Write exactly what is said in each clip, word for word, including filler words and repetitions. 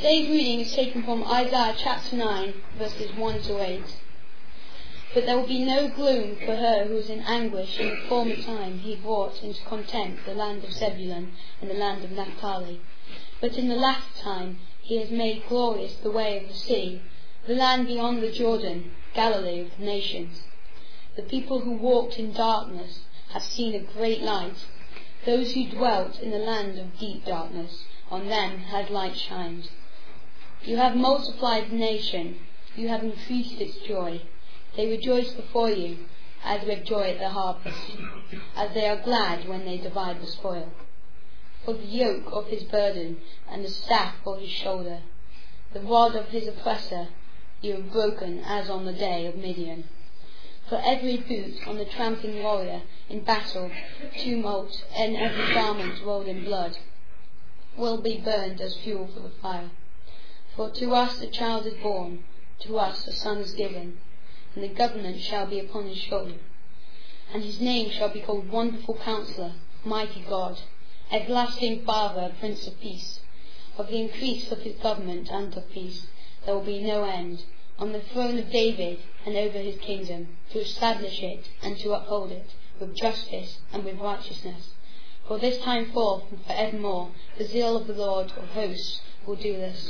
Today's reading is taken from Isaiah chapter nine, verses one to eight. But there will be no gloom for her who was in anguish in the former time he brought into content the land of Zebulun and the land of Naphtali. But in the latter time he has made glorious the way of the sea, the land beyond the Jordan, Galilee of the nations. The people who walked in darkness have seen a great light. Those who dwelt in the land of deep darkness, on them has light shined. You have multiplied the nation, you have increased its joy. They rejoice before you, as with joy at the harvest, as they are glad when they divide the spoil. For the yoke of his burden, and the staff for his shoulder, the rod of his oppressor, you have broken as on the day of Midian. For every boot on the tramping warrior in battle, tumult, and every garment rolled in blood, will be burned as fuel for the fire. For to us a child is born, to us a son is given, and the government shall be upon his shoulder. And his name shall be called Wonderful Counselor, Mighty God, Everlasting Father, Prince of Peace. Of the increase of his government and of peace there will be no end, on the throne of David and over his kingdom, to establish it and to uphold it with justice and with righteousness. For this time forth and forevermore the zeal of the Lord of hosts will do this.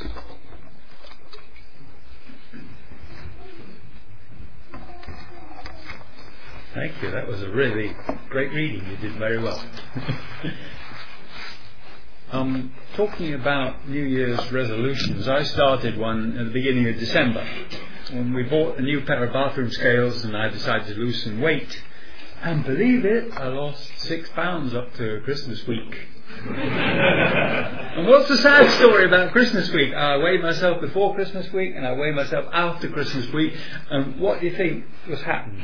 Thank you. That was a really great reading. You did very well. um, talking about New Year's resolutions, I started one at the beginning of December when we bought a new pair of bathroom scales and I decided to lose some weight. And believe it, I lost six pounds up to Christmas week. And what's the sad story about Christmas week? I weighed myself before Christmas week and I weighed myself after Christmas week. And what do you think was happened?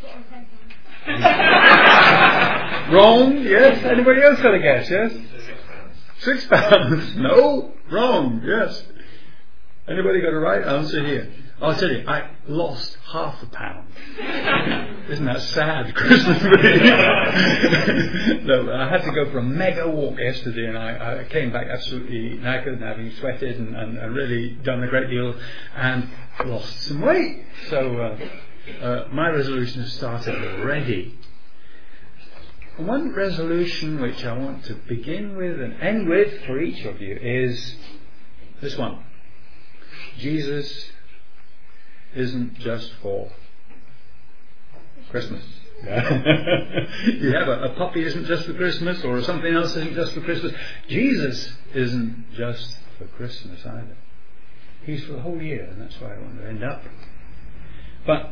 Wrong, yes. Anybody else got a guess, yes? Six pounds. No, wrong, yes. Anybody got a right answer here? I'll tell you, I lost half a pound. Isn't that sad, Christmas week? No, I had to go for a mega walk yesterday and I, I came back absolutely knackered and having sweated and, and, and really done a great deal and lost some weight. So uh, uh, my resolution has started already. One resolution which I want to begin with and end with for each of you is this one. Jesus isn't just for Christmas. You have a, a puppy isn't just for Christmas, or something else isn't just for Christmas. Jesus isn't just for Christmas either. He's for the whole year, and that's where I want to end up. But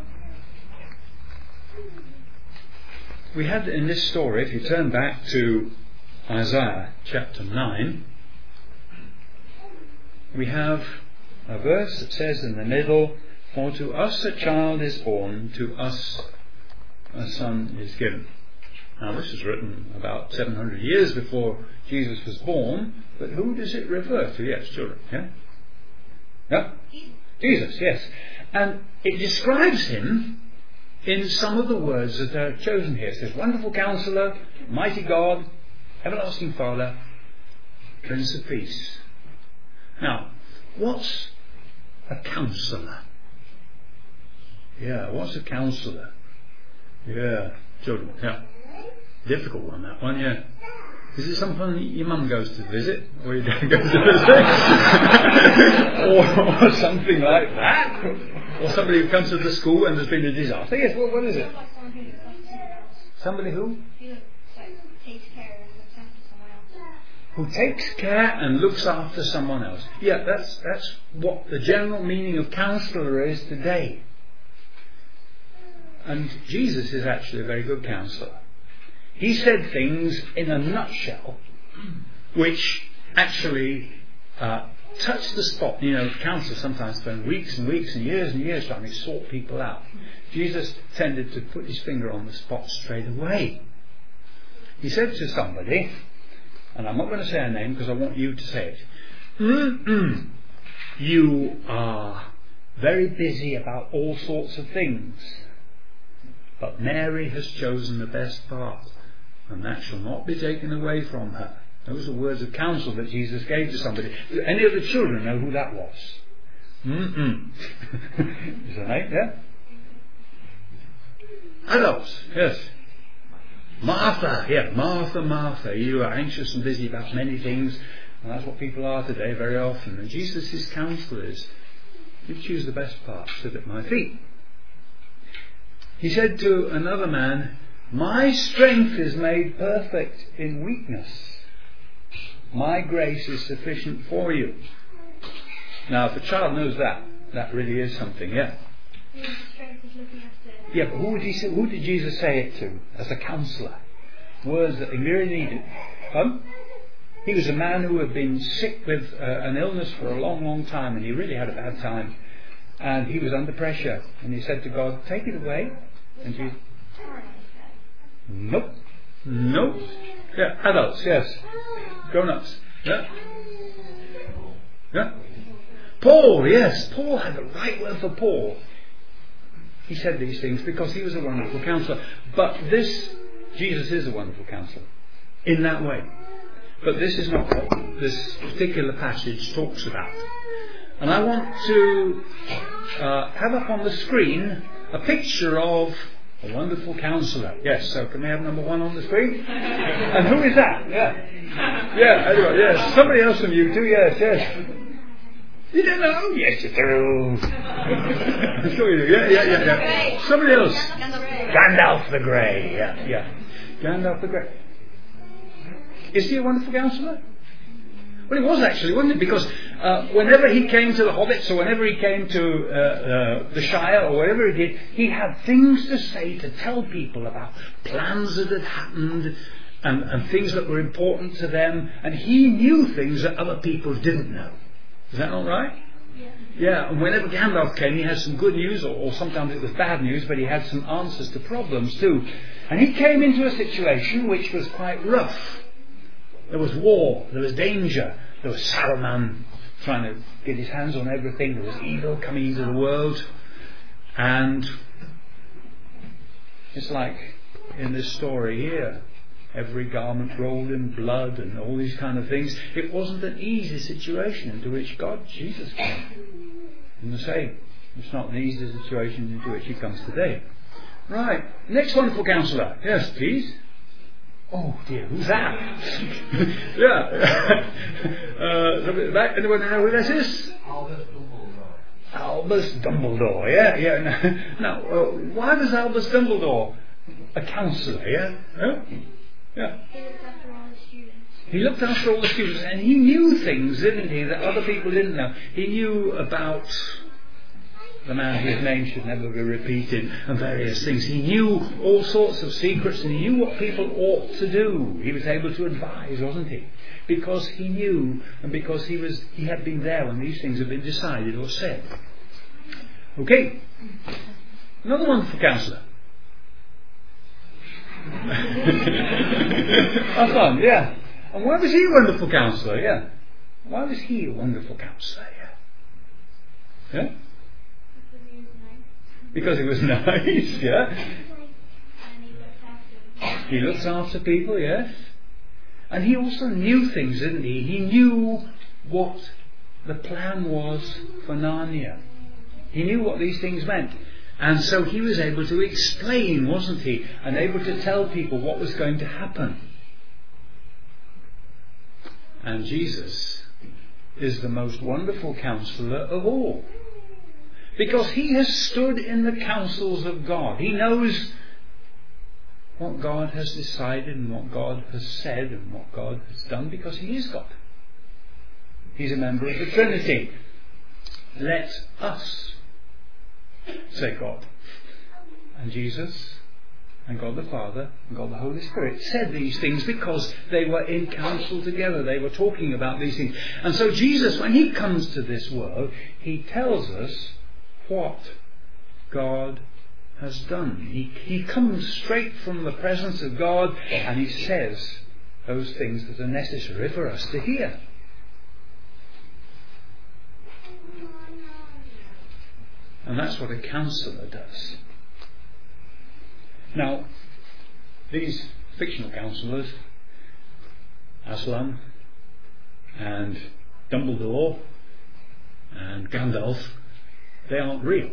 we had in this story, if you turn back to Isaiah chapter nine, we have a verse that says in the middle, "For to us a child is born, to us a son is given." Now this was written about seven hundred years before Jesus was born, but who does it refer to? Yes, children, yeah? Yeah? Jesus, yes. And it describes him in some of the words that are chosen here. It says, Wonderful Counselor, Mighty God, Everlasting Father, Prince of Peace. Now, what's a counsellor? Yeah, what's a counsellor? Yeah, children, yeah. Difficult one, that one, yeah. Is it something your mum goes to visit? Or your dad goes to visit? or, or something like that? Or somebody who comes to the school and there's been a disaster? Yes, what, what is it? Somebody who? Who takes care and looks after someone else. Yeah, that's that's what the general meaning of counsellor is today. And Jesus is actually a very good counsellor. He said things in a nutshell which actually uh, touch the spot. You know, counsellors sometimes spend weeks and weeks and years and years trying to sort people out. Jesus tended to put his finger on the spot straight away. He said to somebody, and I'm not going to say her name because I want you to say it. Mm-mm. You are very busy about all sorts of things, but Mary has chosen the best part, and that shall not be taken away from her. Those are words of counsel that Jesus gave to somebody. Do any of the children know who that was? Mm-mm. Is that right? Yeah? Adults, yes. Martha, yeah, Martha, Martha. You are anxious and busy about many things. And that's what people are today very often. And Jesus' counsel is, you choose the best part, sit at my feet. He said to another man, my strength is made perfect in weakness. My grace is sufficient for you. Now, if a child knows that, that really is something, yeah. Yeah, but who did, he say, who did Jesus say it to as a counsellor? Words that he really needed. Um, he was a man who had been sick with uh, an illness for a long, long time, and he really had a bad time. And he was under pressure. And he said to God, take it away. And Jesus, nope. Nope. Yeah, adults, yes. Grown-ups. Yeah. Yeah. Paul, yes. Paul had the right word for Paul. He said these things because he was a wonderful counsellor. But this, Jesus is a wonderful counsellor. In that way. But this is not what this particular passage talks about. And I want to uh, have up on the screen a picture of a wonderful counsellor. Yes, so can we have number one on the screen? And who is that? Yeah. Yeah, anyway, yes. Somebody else from you too, yes, yes. You don't know? Yes, you do. Sure you do. Yeah, yeah, yeah, yeah. Somebody else. Gandalf the Grey. Yeah, yeah. Gandalf the Grey. Is he a wonderful counsellor? Well, he was actually, wasn't it? Because uh, whenever he came to the Hobbits, or whenever he came to uh, uh, the Shire, or whatever he did, he had things to say, to tell people about plans that had happened, and, and things that were important to them, and he knew things that other people didn't know. Is that not right? Yeah. Yeah, and whenever Gandalf came, he had some good news, or, or sometimes it was bad news, but he had some answers to problems too. And he came into a situation which was quite rough. There was war, there was danger, there was Saruman trying to get his hands on everything, there was evil coming into the world, and it's like in this story here, every garment rolled in blood and all these kind of things. It wasn't an easy situation into which God, Jesus came. And the same, it's not an easy situation into which he comes today. Right, next wonderful counsellor. Yes, please. Oh dear, who's that? Yeah. uh, back, anyone know who this is? Albus Dumbledore. Albus Dumbledore, yeah, yeah. Now, uh, why was Albus Dumbledore a counsellor, yeah? Huh? Yeah. He looked after all the students. He looked after all the students, and he knew things, didn't he, that other people didn't know. He knew about the man whose name should never be repeated, and various things. He knew all sorts of secrets, and he knew what people ought to do. He was able to advise, wasn't he? Because he knew, and because he was, he had been there when these things had been decided or said. Okay. Another wonderful counsellor. That's fun, yeah. And why was he a wonderful counsellor? Yeah. Why was he a wonderful counsellor? Yeah. Yeah. Because he was nice, yeah. He looks after people, yes. And he also knew things, didn't he? He knew what the plan was for Narnia. He knew what these things meant. And so he was able to explain, wasn't he? And able to tell people what was going to happen. And Jesus is the most wonderful counsellor of all. Because he has stood in the counsels of God. He knows what God has decided and what God has said and what God has done, because he is God. He's a member of the Trinity. Let us say God. And Jesus and God the Father and God the Holy Spirit said these things because they were in counsel together. They were talking about these things. And so Jesus, when he comes to this world, he tells us what God has done. He, he comes straight from the presence of God, and he says those things that are necessary for us to hear. And that's what a counsellor does. Now, these fictional counsellors Aslan and Dumbledore and Gandalf, they aren't real.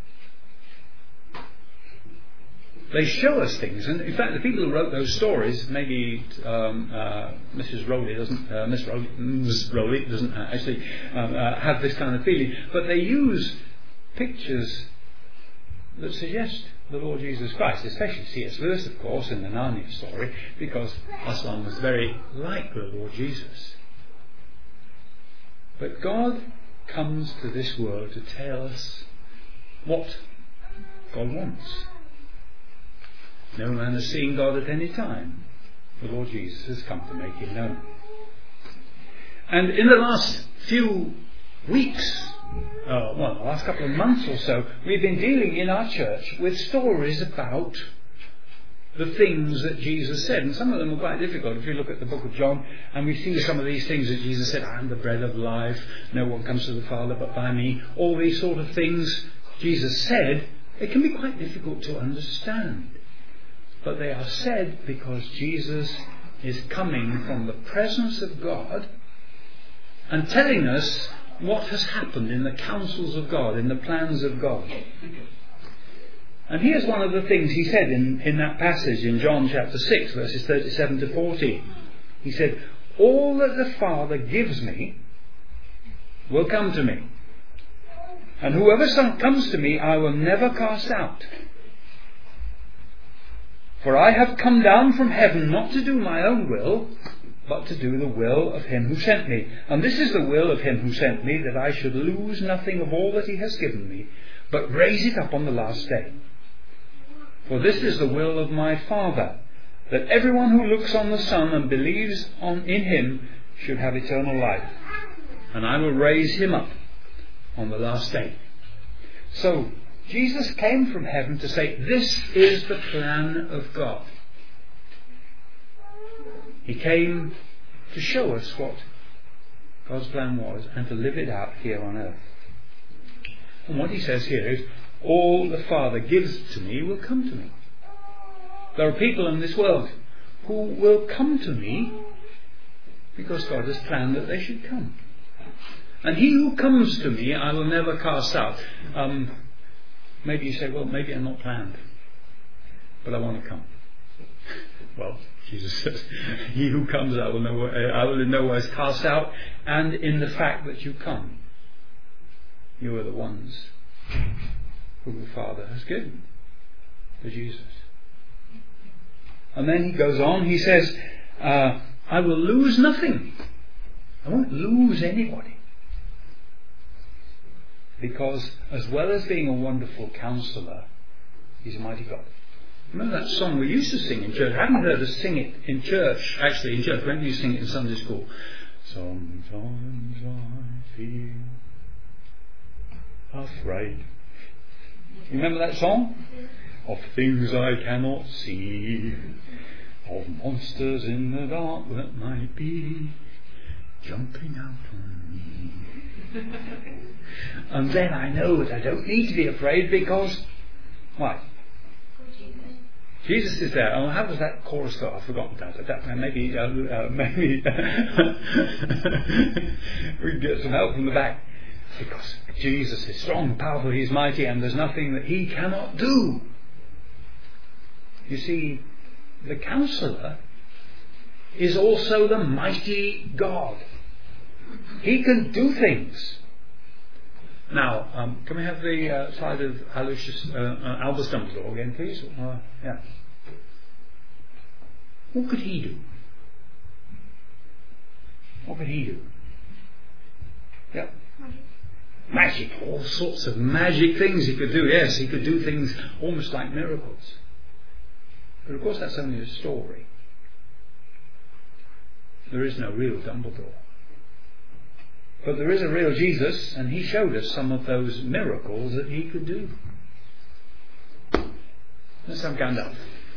They show us things, and in fact, the people who wrote those stories, maybe um, uh, Missus Rowley doesn't, uh, Miss Rowley, Miss Rowley doesn't uh, actually um, uh, have this kind of feeling, but they use pictures that suggest the Lord Jesus Christ, especially C S Lewis, of course, in the Narnia story, because Aslan was very like the Lord Jesus. But God comes to this world to tell us what God wants. No man has seen God at any time. The Lord Jesus has come to make him known. And in the last few weeks, uh, well, the last couple of months or so, we've been dealing in our church with stories about the things that Jesus said. And some of them are quite difficult. If you look at the book of John, and we see some of these things that Jesus said, I am the bread of life, no one comes to the Father but by me. All these sort of things Jesus said, it can be quite difficult to understand. But they are said because Jesus is coming from the presence of God and telling us what has happened in the counsels of God, in the plans of God. And here's one of the things he said in, in that passage in John chapter six, verses thirty-seven to forty. He said, all that the Father gives me will come to me. And whoever comes to me I will never cast out. For I have come down from heaven not to do my own will, but to do the will of him who sent me. And this is the will of him who sent me, that I should lose nothing of all that he has given me, but raise it up on the last day. For this is the will of my Father, that everyone who looks on the Son and believes on in him should have eternal life. And I will raise him up on the last day. So, Jesus came from heaven to say, this is the plan of God. He came to show us what God's plan was and to live it out here on earth. And what he says here is, all the Father gives to me will come to me. There are people in this world who will come to me because God has planned that they should come. And he who comes to me I will never cast out. Um, maybe you say, well, maybe I'm not planned, but I want to come. Well, Jesus says, he who comes I will, no, I will in no wise cast out. And in the fact that you come, you are the ones who the Father has given to Jesus. And then he goes on, he says, uh, I will lose nothing. I won't lose anybody. Because as well as being a wonderful counsellor, he's a mighty God. Remember that song we used to sing in church? I haven't heard us sing it in church, actually in church. When we sing it in Sunday school. Sometimes I feel afraid. You remember that song? Of things I cannot see, of monsters in the dark that might be jumping out on me. And then I know that I don't need to be afraid because, why? Jesus is there. Oh, how does that chorus go? I've forgotten that. that maybe uh, uh, maybe we can get some help from the back. Because Jesus is strong, powerful, he's mighty, and there's nothing that he cannot do. You see, the counsellor is also the mighty God. He can do things. Now, um, can we have the uh, slide of Aloysius, uh, uh, Albus Dumbledore again, please? Uh, yeah. What could he do? What could he do? Yeah. Magic, all sorts of magic things he could do. Yes, he could do things almost like miracles. But of course that's only a story. There is no real Dumbledore. But there is a real Jesus, and he showed us some of those miracles that he could do. Let's have Gandalf.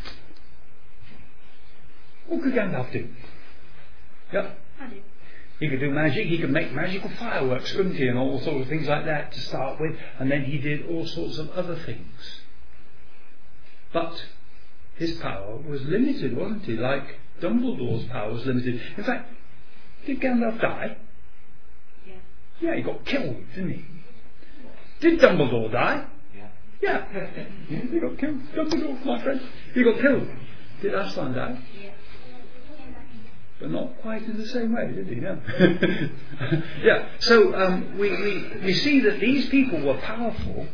What could Gandalf do? Yep. He could do magic, he could make magical fireworks, couldn't he, and all sorts of things like that to start with, and then he did all sorts of other things. But his power was limited, wasn't he, like Dumbledore's power was limited. In fact, did Gandalf die? Yeah. Yeah, he got killed, didn't he? Did Dumbledore die? Yeah. Yeah. He got killed. Dumbledore, my friend. He got killed. Did Aslan die? Yeah. But not quite in the same way, did he? No. Yeah. So um, we, we, we see that these people were powerful,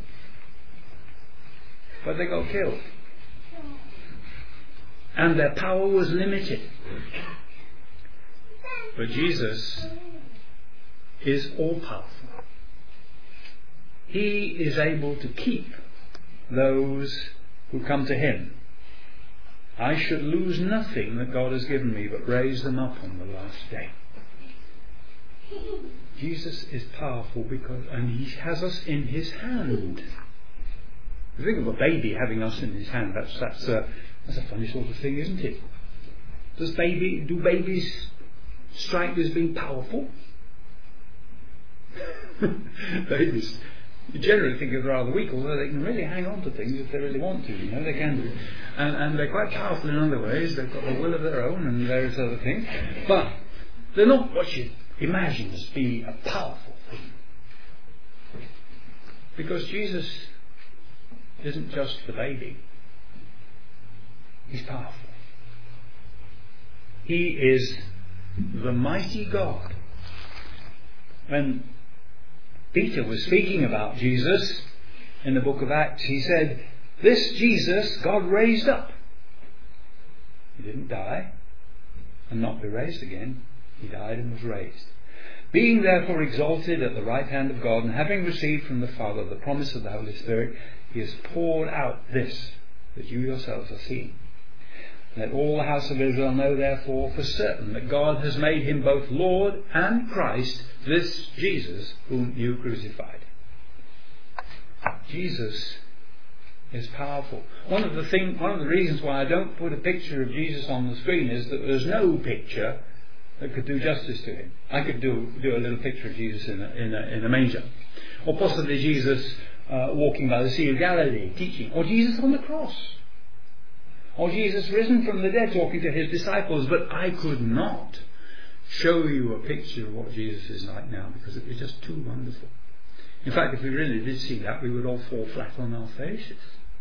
but they got killed. And their power was limited. But Jesus is all powerful. He is able to keep those who come to him. I should lose nothing that God has given me, but raise them up on the last day. Jesus is powerful because, and he has us in his hand. You think of a baby having us in his hand. That's that's a that's a funny sort of thing, isn't it? Does baby do babies strike as being powerful? Babies, you generally think of rather weak, although they can really hang on to things if they really want to. You know, they can do, and and they're quite powerful in other ways. They've got a will of their own and various other things, but they're not what you imagine as being a powerful thing. Because Jesus isn't just the baby. He's powerful. He is the mighty God. When Peter was speaking about Jesus in the book of Acts, he said, this Jesus God raised up. He didn't die and not be raised again. He died and was raised. Being therefore exalted at the right hand of God, and having received from the Father the promise of the Holy Spirit, he has poured out this that you yourselves are seeing. Let all the house of Israel know therefore for certain that God has made him both Lord and Christ, this Jesus whom you crucified. Jesus is powerful. One of the thing, one of the reasons why I don't put a picture of Jesus on the screen is that there's no picture that could do justice to him. I could do do a little picture of Jesus in a, in a, in a manger, or possibly Jesus uh, walking by the Sea of Galilee teaching, or Jesus on the cross, or Jesus risen from the dead talking to his disciples. But I could not show you a picture of what Jesus is like now, because it was just too wonderful. In fact, if we really did see that, we would all fall flat on our faces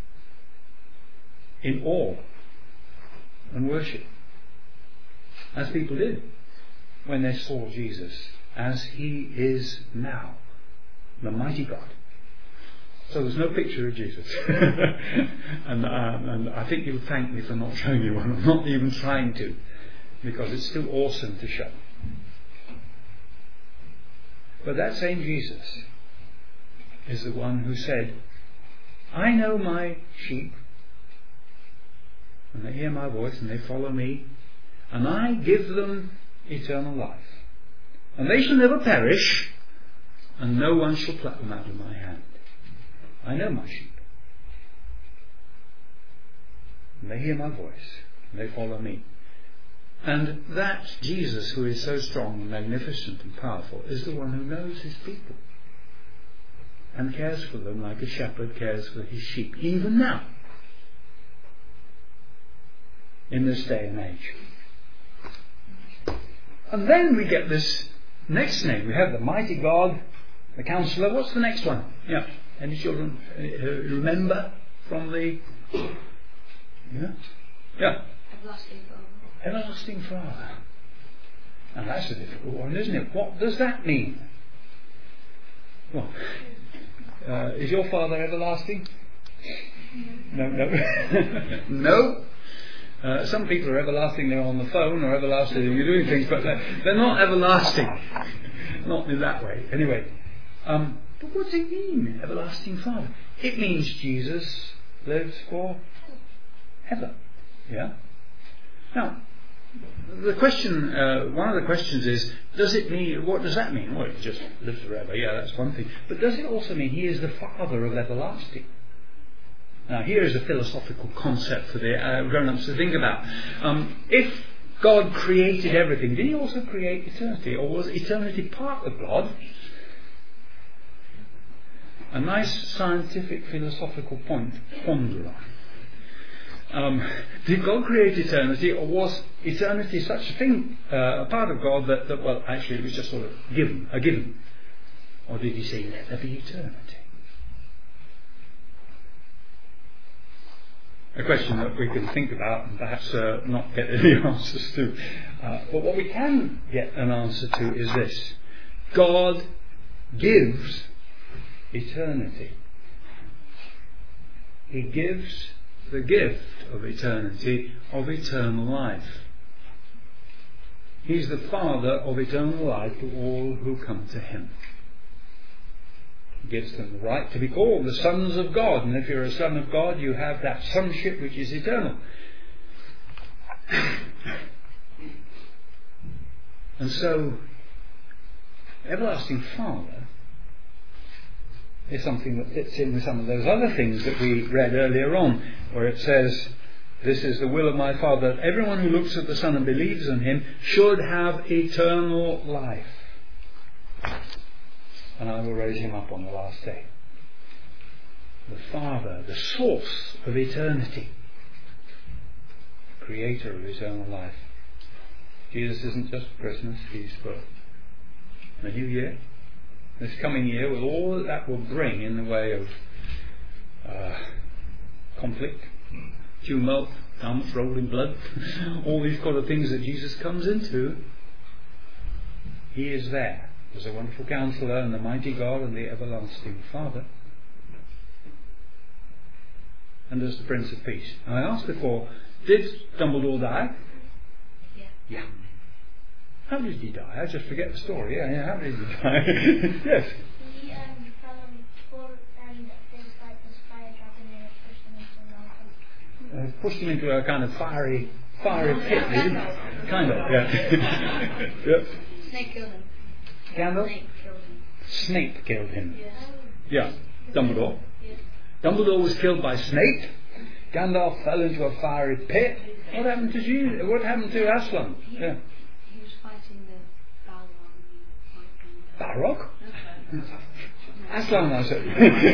in awe and worship, as people did when they saw Jesus as he is now, the mighty God. So there's no picture of Jesus. and, um, and I think you'll thank me for not showing you one. I'm not even trying to, because it's still awesome to show. But that same Jesus is the one who said, I know my sheep, and they hear my voice, and they follow me, and I give them eternal life, and they shall never perish, and no one shall pluck them out of my hand. I know my sheep, and they hear my voice, and they follow me. And that Jesus, who is so strong and magnificent and powerful, is the one who knows his people and cares for them like a shepherd cares for his sheep, even now, in this day and age. And then we get this next name. We have the mighty God, the Counselor. What's the next one? Yeah. Any children uh, remember from the... Yeah? Yeah. Everlasting Father. Everlasting Father. And that's a difficult one, isn't it? What does that mean? Well, uh, is your Father everlasting? No, no. No. Uh, some people are everlasting, they're on the phone, or everlasting, you're doing things, but they're, they're not everlasting. Not in that way. Anyway, um, but what does it mean, everlasting Father? It means Jesus lives for ever. Yeah? Now, the question, uh, one of the questions is, does it mean, what does that mean? Well, it just lives forever, yeah, that's one thing. But does it also mean he is the Father of everlasting? Now, here is a philosophical concept for the uh, grown-ups to think about. Um, if God created everything, did he also create eternity? Or was eternity part of God? A nice scientific philosophical point to ponder on. Um, did God create eternity, or was eternity such a thing, uh, a part of God that, that, well, actually it was just sort of given, a given? Or did he say, let there be eternity? A question that we can think about and perhaps uh, not get any answers to. Uh, but what we can get an answer to is this. God gives eternity. He gives the gift of eternity, of eternal life. He's the Father of eternal life to all who come to Him. He gives them the right to be called the sons of God, and if you're a son of God, you have that sonship which is eternal. And so, everlasting Father is something that fits in with some of those other things that we read earlier on, where it says, this is the will of my Father, that everyone who looks at the Son and believes in Him should have eternal life. And I will raise Him up on the last day. The Father, the source of eternity, creator of eternal life. Jesus isn't just for Christmas, He's for the new year. This coming year, with all that that will bring in the way of uh, conflict, tumult, tumult, rolling blood, all these kind of things that Jesus comes into, He is there as a wonderful Counselor and the mighty God and the everlasting Father, and as the Prince of Peace. Now, I asked before, did Dumbledore die? Yeah. Yeah. How did he die? I just forget the story. Yeah, yeah. How did he die? Yes. He um, fell on the floor and there was like this fire dropping in and it pushed him into the water. Uh, pushed him into a kind of fiery, fiery pit, did he? Kind of, yeah. Yep. Snape killed him. Gandalf? Snape killed him. Snape killed him. Yeah. Yeah. Dumbledore. Yeah. Dumbledore was killed by Snape. Gandalf fell into a fiery pit. What happened to Jesus? What happened to Aslan? Yeah. He was fighting the Balrog. Balrog? No, Aslan, I said.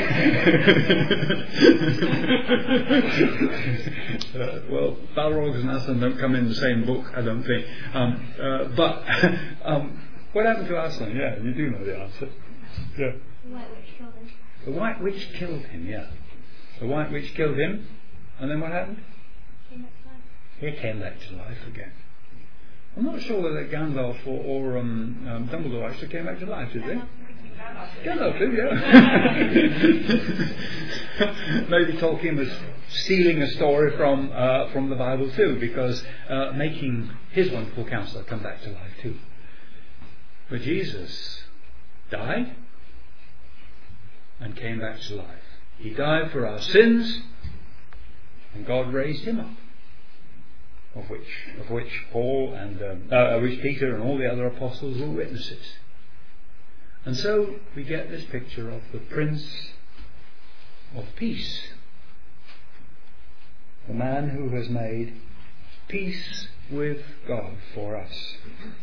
uh, well, Balrogs and Aslan don't come in the same book, I don't think. Um, uh, but um, what happened to Aslan? Yeah, you do know the answer. Yeah. The White Witch killed him. The White Witch killed him, yeah. The White Witch killed him, and then what happened? Came back to life. He came back to life again. I'm not sure whether Gandalf or, or um, um, Dumbledore actually came back to life, did they? Gandalf did, yeah. Maybe Tolkien was stealing a story from uh, from the Bible too, because uh, making his wonderful Counselor come back to life too. But Jesus died and came back to life. He died for our sins, and God raised Him up. Of which, of which Paul and um, uh, which Peter and all the other apostles were witnesses. And so we get this picture of the Prince of Peace, the man who has made peace with God for us.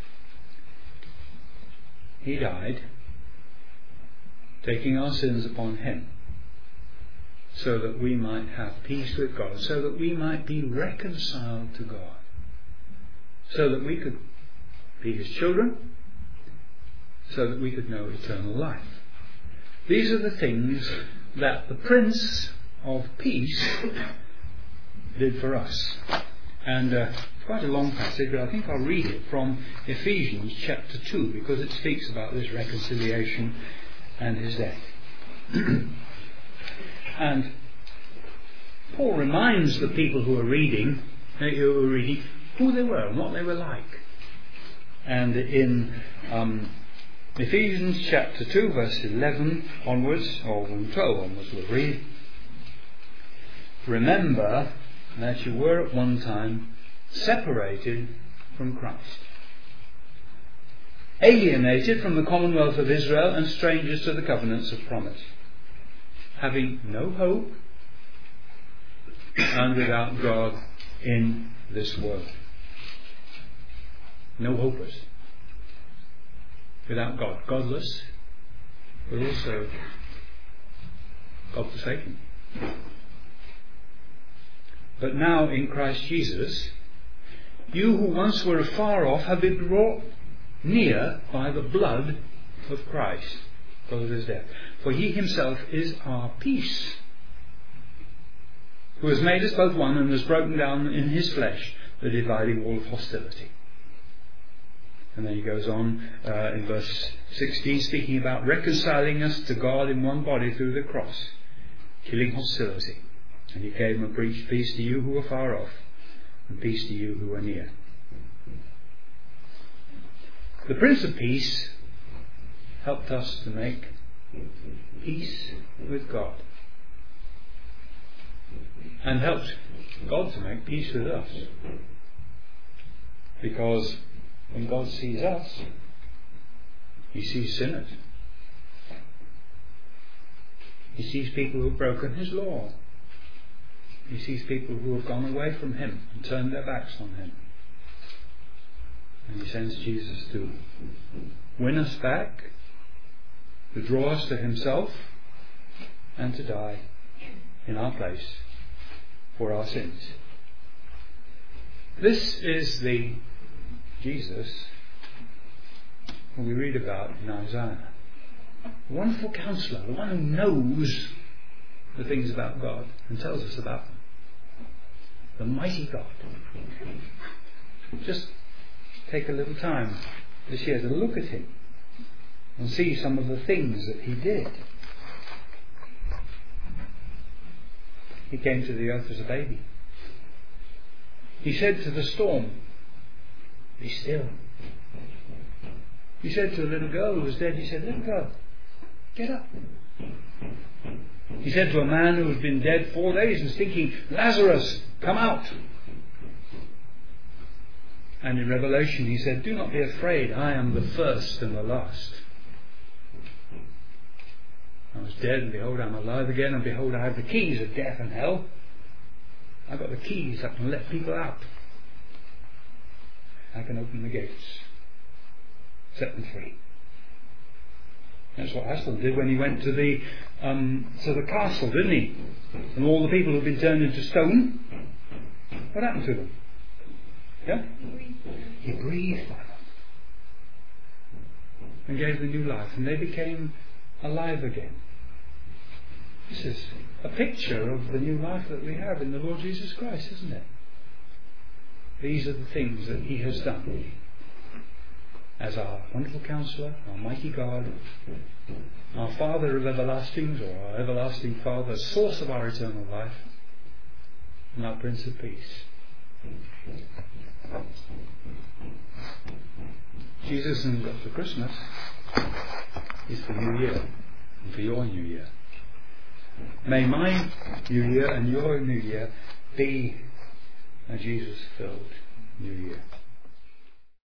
He died, taking our sins upon Him, so that we might have peace with God, so that we might be reconciled to God, so that we could be His children, so that we could know eternal life. These are the things that the Prince of Peace did for us. And uh, it's quite a long passage, but I think I'll read it from Ephesians chapter two, because it speaks about this reconciliation and His death. And Paul reminds the people who are reading, who are reading, who they were and what they were like. And in um, Ephesians chapter two, verse eleven onwards, or from twelve onwards, we'll read. Remember that you were at one time separated from Christ, alienated from the commonwealth of Israel and strangers to the covenants of promise, having no hope and without God in this world. No hopers. Without God. Godless, but also God-forsaken. but now in Christ Jesus, you who once were afar off have been brought near by the blood of Christ, because of his death. For he himself is our peace, who has made us both one and has broken down in his flesh the dividing wall of hostility. And then he goes on uh, in verse sixteen, speaking about reconciling us to God in one body through the cross, killing hostility. And he came and preached peace to you who are far off, and peace to you who are near. The Prince of Peace helped us to make peace with God, and helped God to make peace with us. Because when God sees us, he sees sinners. He sees people who have broken his law. He sees people who have gone away from him and turned their backs on him. And he sends Jesus to win us back, to draw us to himself, and to die in our place for our sins. This is the Jesus who we read about in Isaiah. The wonderful counselor, the one who knows the things about God and tells us about them. The mighty God. Just take a little time this year to look at him and see some of the things that he did. He came to the earth as a baby. He said to the storm, "Be still." He said to a little girl who was dead, he said, "Little girl, get up." He said to a man who had been dead four days and stinking, "Lazarus, come out." And in Revelation he said, "Do not be afraid, I am the first and the last. I was dead, and behold, I am alive again, and behold, I have the keys of death and hell. I've got the keys, I can let people out. I can open the gates, set them free." That's what Aslan did when he went to the um, to the castle, didn't he? And all the people who'd been turned into stone, what happened to them? Yeah? He breathed on them and gave them new life, and they became alive again. This is a picture of the new life that we have in the Lord Jesus Christ, isn't it? These are the things that he has done as our wonderful counselor, our mighty God, our Father of everlastings, or our everlasting Father, source of our eternal life, and our Prince of Peace. Jesus isn't got for Christmas, he's for New Year, and for your New Year. May my New Year and your New Year be a Jesus-filled New Year.